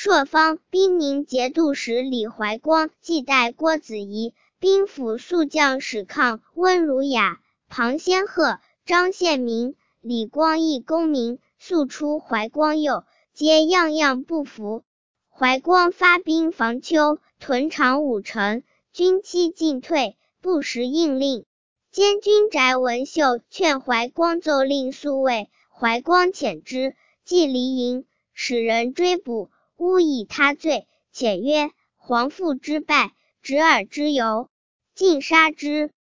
朔方兵宁节度使李怀光继代郭子仪，兵府宿将史抗、温如雅、庞先鹤、张献民、李光义公民素出怀光右，皆样样不服。怀光发兵防丘，屯长5城，军期进退，不时应令。监军翟文秀劝怀光奏令速位，怀光遣之，既离营，使人追捕，诬以他罪，且曰：皇父之败，执尔之由，尽杀之。